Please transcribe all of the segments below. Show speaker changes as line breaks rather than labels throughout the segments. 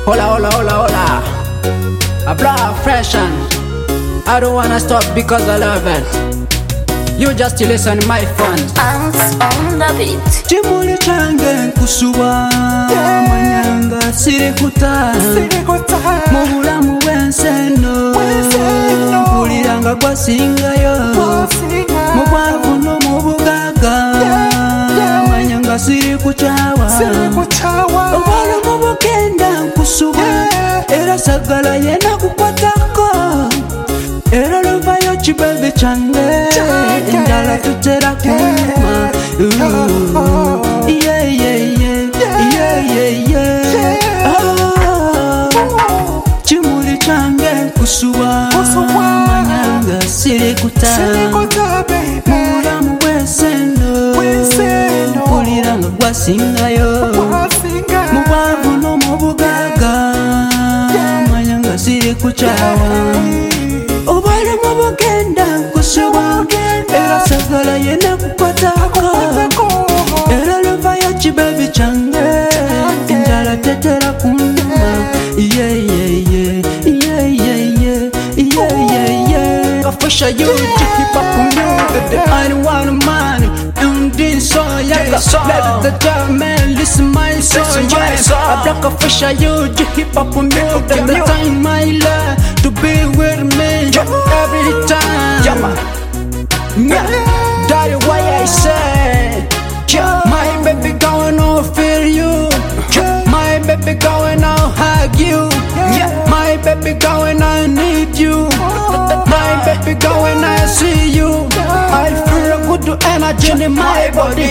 Hola, hola, hola, hola. I blow fresh and I don't wanna stop because I love it. You just listen to my phone.
Ants on the beat.
Chimuli change kusuba manyanga sirikuta mubulamu bwenseno mpuliranga gwasingayo mubwavu n'omubugaga manyanga sirikuchawa obulamu bugenda nkusuba era sagala yena kukwatako era luvayo kibebi change njala tutera kuma chimuli change kusuba manyanga sirikuta mubulamu bwenseno mpuliranga gwasingayo mubwavu n'omubugaga manyanga sirikuchawa obulamu bugenda nkusuba era sagala yena kukwatako era luvayo kibebi change njala tetera kunuma
Official you to keep up on you. I don't want money and this song, yeah. Let the German listen my song, yeah. I block official you to keep up on you. The time my love to be with me every time. Yeah, that's why I say, my baby going on feel you. My baby going on hug you. My baby going on need you. My baby going I see you. I feel good energy in my body.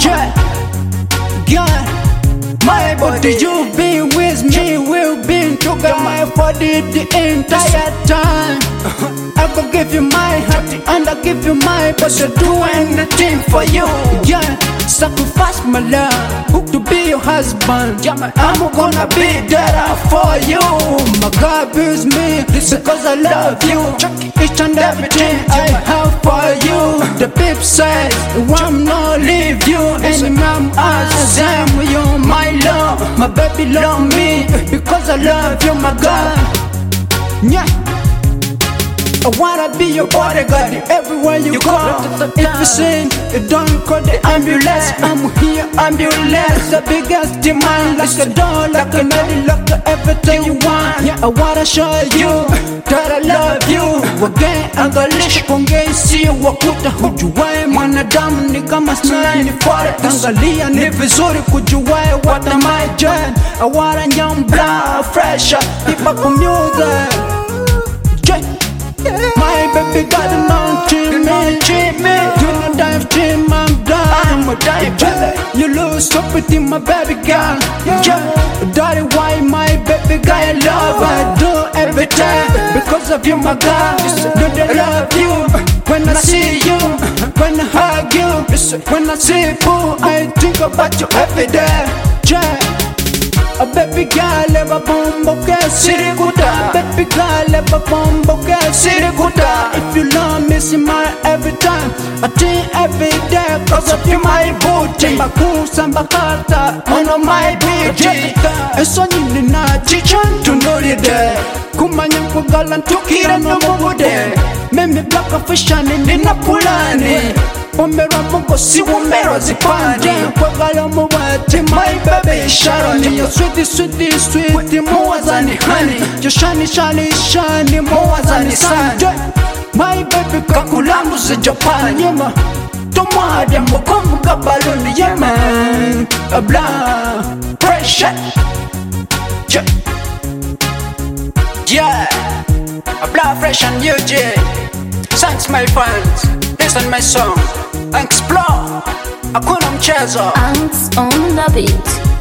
Yeah, my body. You've been with me, we've been together. My body the entire time. I could give you my heart and I give you my body. Do anything for you. Yeah, sacrifice my love to be your husband. I'm gonna be there for you. My God builds me because I love you. Each and everything I have for you. The people say I'm not leave you. And I'm asking you my love. My baby love me because I love you, my God. Yeah, I wanna be your bodyguard everywhere you go. If you sing, you don't call the ambulance. I'm here, ambulance. The biggest demand, like a door, like a melody, like everything you want. Yeah, I wanna show you that I love you. Again, angalisha kongesi wakuta hujuwae mwanadamu ni kama snake ni fare. Angalia ni vizuri kujuwae what am I doing. I wanna young blood, fresh, hip hop music. My baby got a non-treat me. You know that dream I'm done. You lose stupid in my baby girl. That is why my baby guy I love. I do everything because of you, my girl. I love you when I see you, when I hug you, when I see you, I think about you every day. A baby girl ever bombo ke sirikuta. Baby girl ever bombo ke sirikuta. If you love me, see my every time. I think every day cause of you my booty. Bakusa mbakata ono my beauty. Eso nyini na chichan tunolide. Kumanya kugala ntukira no mubude. Mimi blaka fishani nina pulani. Umero mungo si umero zipande. Kwagala mubati my baby Sharon. You're sweetie more than honey. You're shiny more than sun. My baby kakulangu si Japan. Yema tomade mukomu kabaluni. Yema blah pressure. Yeah, I blow fresh and UJ. Thanks my friends. Listen my song. Explore. Hakuna mchezo.
Ants on the beat.